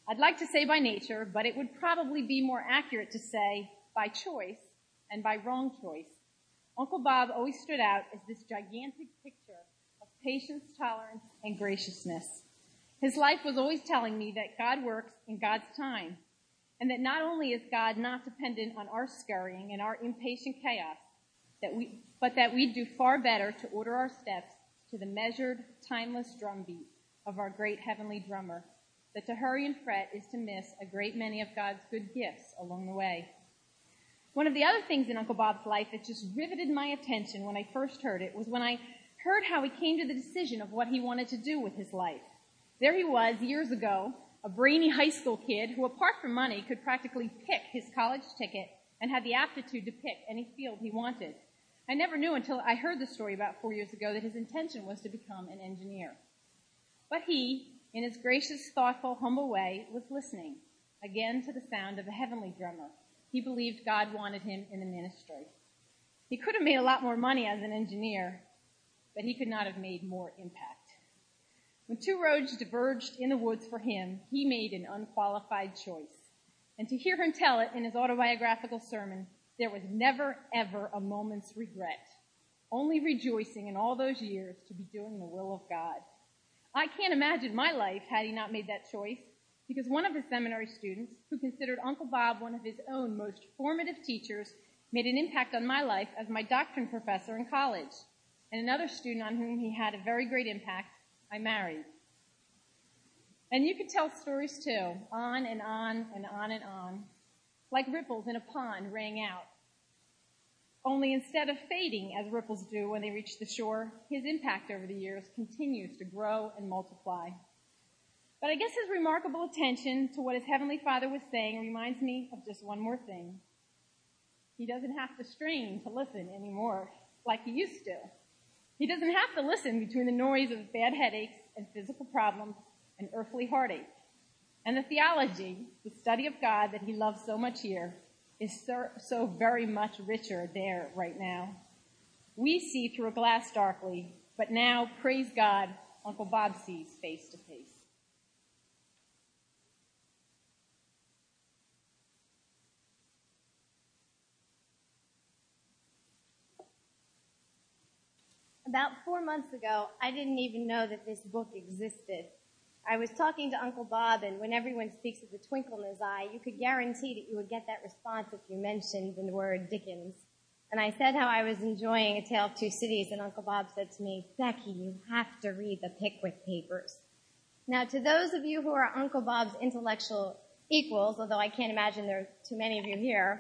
I'd like to say by nature, but it would probably be more accurate to say by choice and by wrong choice. Uncle Bob always stood out as this gigantic picture of patience, tolerance, and graciousness. His life was always telling me that God works in God's time, and that not only is God not dependent on our scurrying and our impatient chaos, but that we do far better to order our steps to the measured, timeless drumbeat of our great heavenly drummer, that to hurry and fret is to miss a great many of God's good gifts along the way. One of the other things in Uncle Bob's life that just riveted my attention when I first heard it was when I heard how he came to the decision of what he wanted to do with his life. There he was, years ago, a brainy high school kid who, apart from money, could practically pick his college ticket and had the aptitude to pick any field he wanted. I never knew until I heard the story about 4 years ago that his intention was to become an engineer. But he, in his gracious, thoughtful, humble way, was listening, again to the sound of a heavenly drummer. He believed God wanted him in the ministry. He could have made a lot more money as an engineer, but he could not have made more impact. When two roads diverged in the woods for him, he made an unqualified choice. And to hear him tell it in his autobiographical sermon, there was never, ever a moment's regret, only rejoicing in all those years to be doing the will of God. I can't imagine my life had he not made that choice, because one of his seminary students, who considered Uncle Bob one of his own most formative teachers, made an impact on my life as my doctrine professor in college. And another student on whom he had a very great impact, I married. And you could tell stories too, on and on and on and on, like ripples in a pond rang out. Only instead of fading as ripples do when they reach the shore, his impact over the years continues to grow and multiply. But I guess his remarkable attention to what his Heavenly Father was saying reminds me of just one more thing. He doesn't have to strain to listen anymore like he used to. He doesn't have to listen between the noise of bad headaches and physical problems and earthly heartache. And the theology, the study of God that he loves so much here, is so very much richer there right now. We see through a glass darkly, but now, praise God, Uncle Bob sees face to face. About 4 months ago, I didn't even know that this book existed. I was talking to Uncle Bob, and when everyone speaks of the twinkle in his eye, you could guarantee that you would get that response if you mentioned the word Dickens. And I said how I was enjoying A Tale of Two Cities, and Uncle Bob said to me, "Becky, you have to read the Pickwick Papers." Now, to those of you who are Uncle Bob's intellectual equals, although I can't imagine there are too many of you here,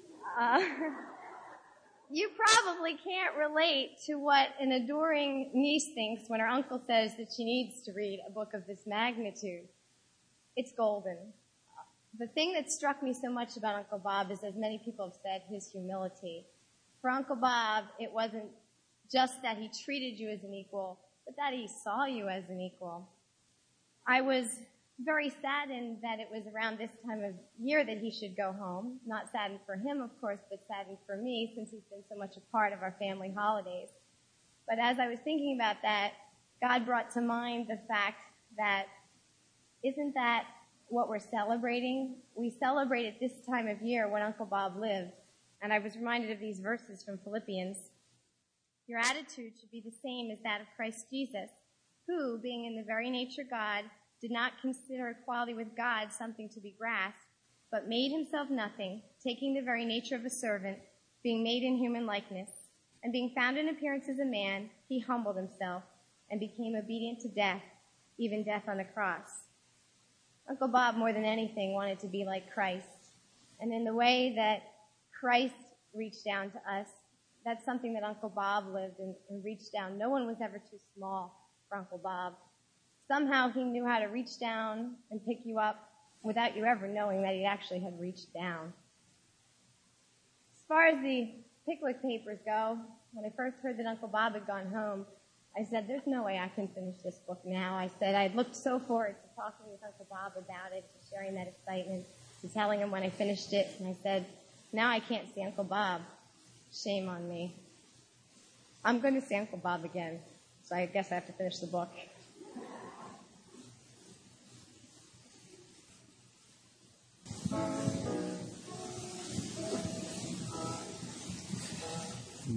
you probably can't relate to what an adoring niece thinks when her uncle says that she needs to read a book of this magnitude. It's golden. The thing that struck me so much about Uncle Bob is, as many people have said, his humility. For Uncle Bob, it wasn't just that he treated you as an equal, but that he saw you as an equal. I was very saddened that it was around this time of year that he should go home. Not saddened for him, of course, but saddened for me, since he's been so much a part of our family holidays. But as I was thinking about that, God brought to mind the fact that, isn't that what we're celebrating? We celebrate at this time of year when Uncle Bob lived. And I was reminded of these verses from Philippians. Your attitude should be the same as that of Christ Jesus, who, being in the very nature God, did not consider equality with God something to be grasped, but made himself nothing, taking the very nature of a servant, being made in human likeness. And being found in appearance as a man, he humbled himself and became obedient to death, even death on the cross. Uncle Bob, more than anything, wanted to be like Christ. And in the way that Christ reached down to us, that's something that Uncle Bob lived and reached down. No one was ever too small for Uncle Bob. Somehow he knew how to reach down and pick you up without you ever knowing that he actually had reached down. As far as the Pickwick Papers go, when I first heard that Uncle Bob had gone home, I said, there's no way I can finish this book now. I said I'd looked so forward to talking with Uncle Bob about it, to sharing that excitement, to telling him when I finished it. And I said, now I can't see Uncle Bob. Shame on me. I'm going to see Uncle Bob again, so I guess I have to finish the book.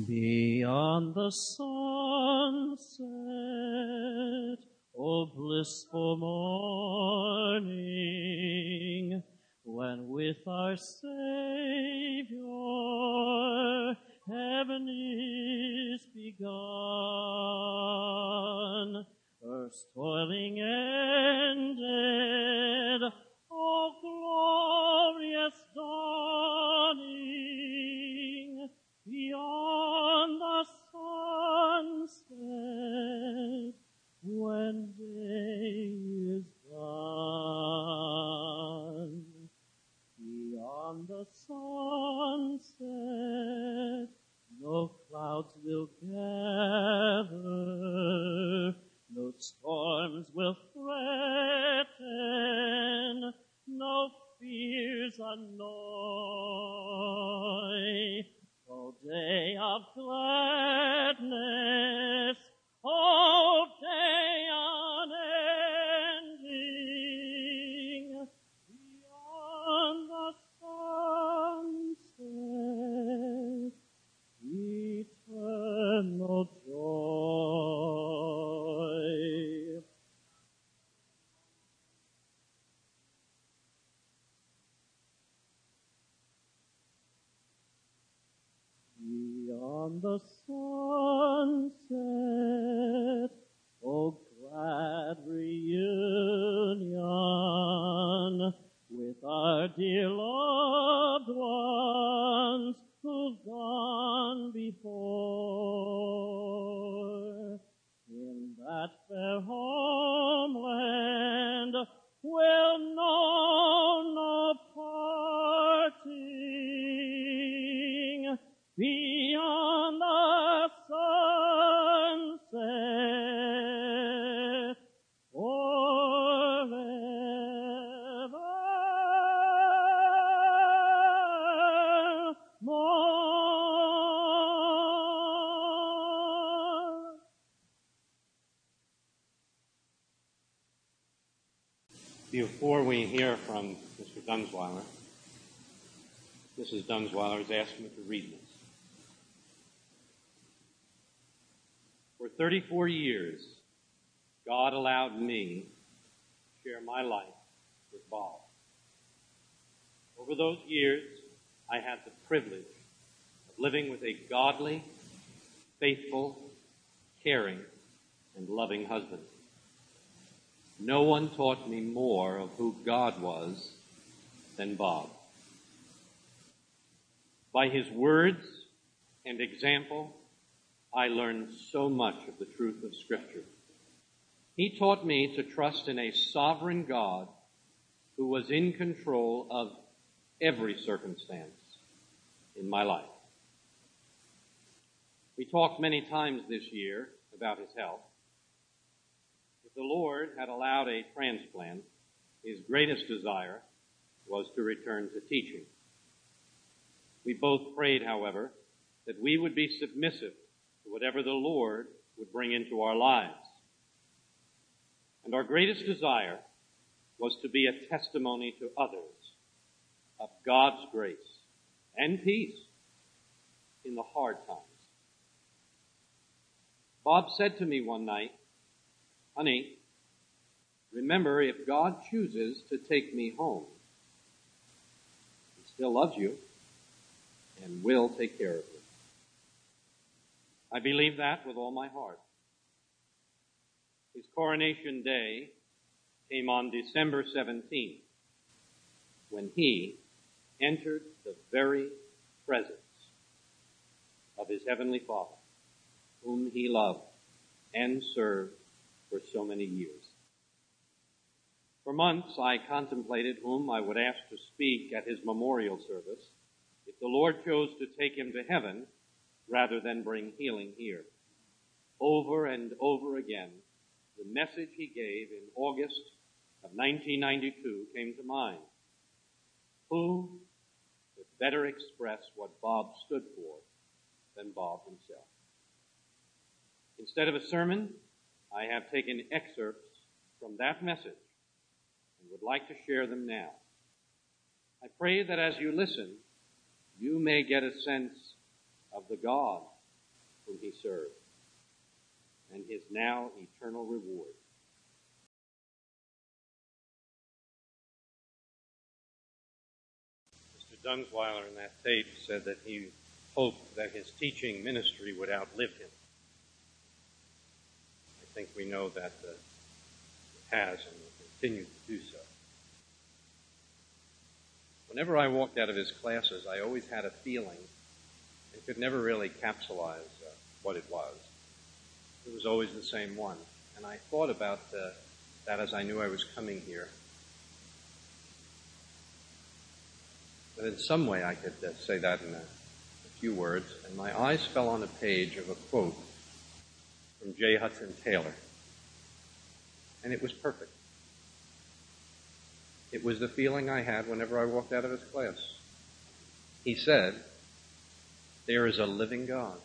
Beyond the sunset, O blissful morning, when with our Savior heaven is begun, earth's toiling ended, O glorious dawning, beyond the sunset, when day is done. Beyond the sunset, no clouds will gather, no storms will threaten, no fears annoy. O day of gladness, O day unending, beyond the sunset, eternal joy. Beyond the sunset, O glad reunion with our dear loved ones who've gone before. In that fair homeland we'll know no parting. Beyond the sunset, forevermore. Before we hear from Mr. Dunsweiler, Mrs. Dunsweiler has asked me to read this. For 34 years, God allowed me to share my life with Bob. Over those years, I had the privilege of living with a godly, faithful, caring, and loving husband. No one taught me more of who God was than Bob. By his words and example, I learned so much of the truth of Scripture. He taught me to trust in a sovereign God who was in control of every circumstance in my life. We talked many times this year about his health. If the Lord had allowed a transplant, his greatest desire was to return to teaching. We both prayed, however, that we would be submissive to whatever the Lord would bring into our lives. And our greatest desire was to be a testimony to others of God's grace and peace in the hard times. Bob said to me one night, "Honey, remember, if God chooses to take me home, He still loves you and will take care of you." I believe that with all my heart. His coronation day came on December 17th, when he entered the very presence of his Heavenly Father, whom he loved and served for so many years. For months I contemplated whom I would ask to speak at his memorial service if the Lord chose to take him to heaven rather than bring healing here. Over and over again, the message he gave in August of 1992 came to mind. Who could better express what Bob stood for than Bob himself? Instead of a sermon, I have taken excerpts from that message and would like to share them now. I pray that as you listen, you may get a sense of the God whom he served, and his now eternal reward. Mr. Dunsweiler in that tape said that he hoped that his teaching ministry would outlive him. I think we know that it has and will continue to do so. Whenever I walked out of his classes, I always had a feeling and could never really capsulize what it was. It was always the same one. And I thought about that as I knew I was coming here. But in some way I could say that in a few words. And my eyes fell on a page of a quote from J. Hudson Taylor. And it was perfect. It was the feeling I had whenever I walked out of his class. He said, "There is a living God.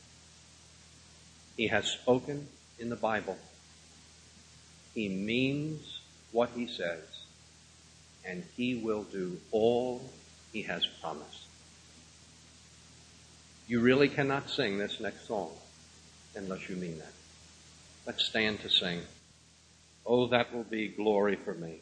He has spoken in the Bible. He means what he says, and he will do all he has promised." You really cannot sing this next song unless you mean that. Let's stand to sing. Oh, that will be glory for me.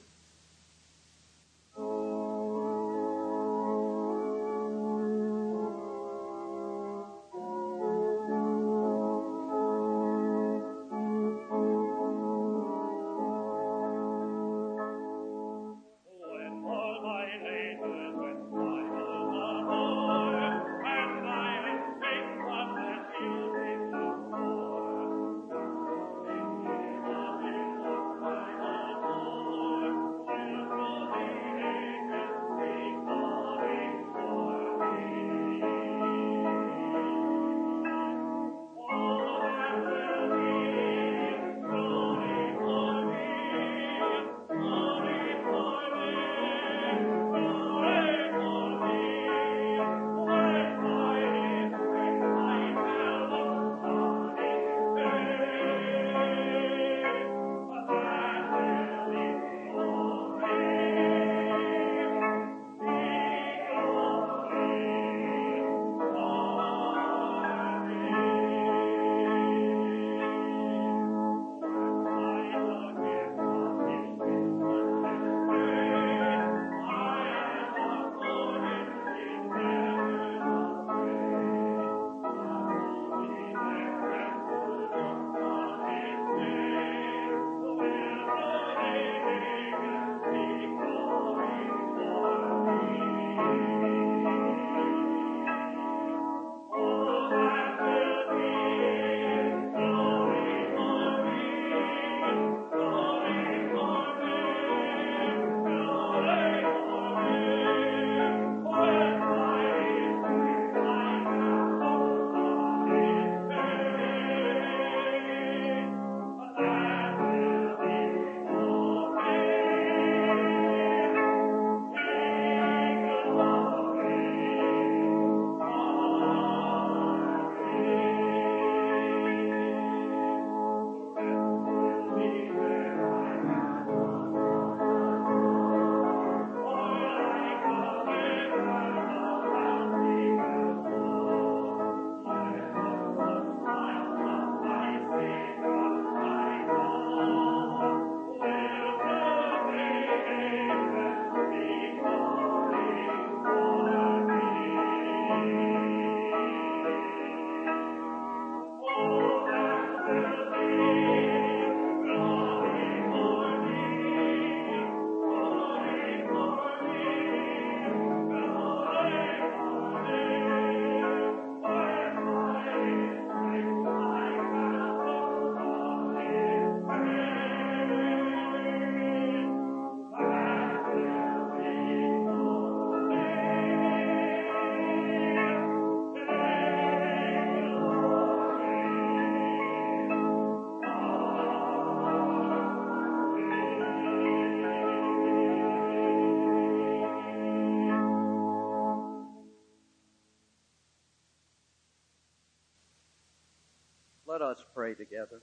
Let us pray together.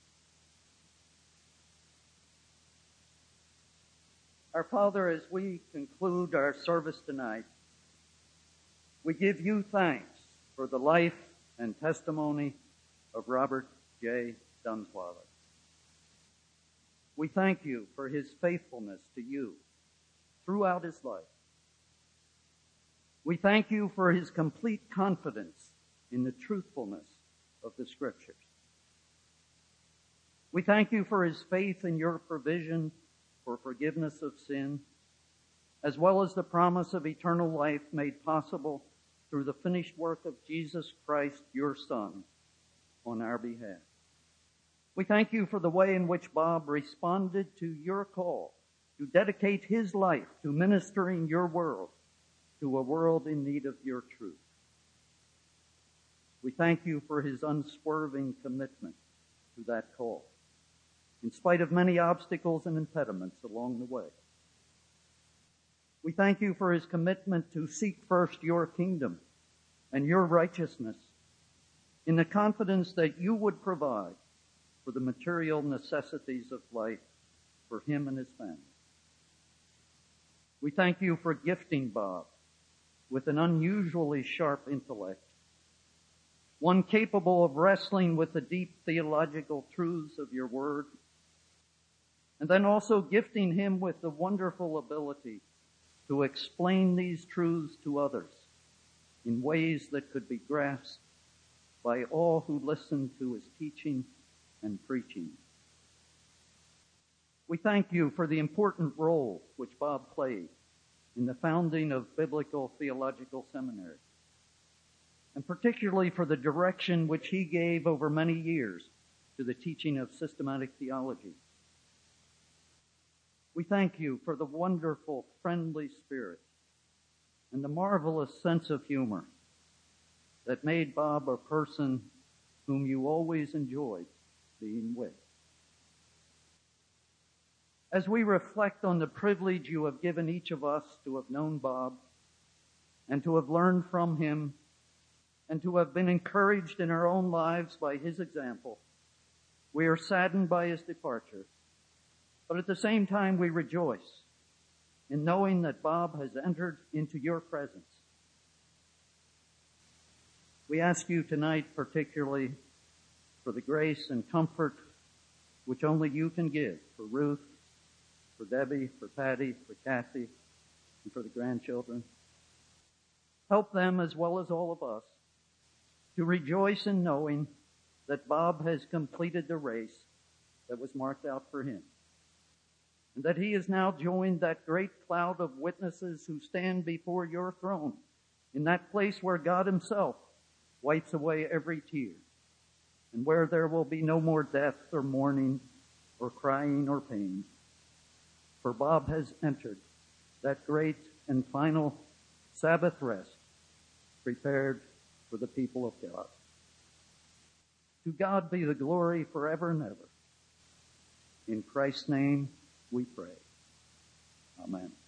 Our Father, as we conclude our service tonight, we give you thanks for the life and testimony of Robert J. Dunsweiler. We thank you for his faithfulness to you throughout his life. We thank you for his complete confidence in the truthfulness of the Scriptures. We thank you for his faith in your provision for forgiveness of sin, as well as the promise of eternal life made possible through the finished work of Jesus Christ, your Son, on our behalf. We thank you for the way in which Bob responded to your call to dedicate his life to ministering your world to a world in need of your truth. We thank you for his unswerving commitment to that call, in spite of many obstacles and impediments along the way. We thank you for his commitment to seek first your kingdom and your righteousness in the confidence that you would provide for the material necessities of life for him and his family. We thank you for gifting Bob with an unusually sharp intellect, one capable of wrestling with the deep theological truths of your word, and then also gifting him with the wonderful ability to explain these truths to others in ways that could be grasped by all who listen to his teaching and preaching. We thank you for the important role which Bob played in the founding of Biblical Theological Seminary, and particularly for the direction which he gave over many years to the teaching of systematic theology. We thank you for the wonderful, friendly spirit and the marvelous sense of humor that made Bob a person whom you always enjoyed being with. As we reflect on the privilege you have given each of us to have known Bob and to have learned from him and to have been encouraged in our own lives by his example, we are saddened by his departure. But at the same time, we rejoice in knowing that Bob has entered into your presence. We ask you tonight particularly for the grace and comfort which only you can give for Ruth, for Debbie, for Patty, for Kathy, and for the grandchildren. Help them, as well as all of us, to rejoice in knowing that Bob has completed the race that was marked out for him, and that he has now joined that great cloud of witnesses who stand before your throne in that place where God himself wipes away every tear, and where there will be no more death or mourning or crying or pain. For Bob has entered that great and final Sabbath rest prepared for the people of God. To God be the glory forever and ever. In Christ's name we pray. Amen.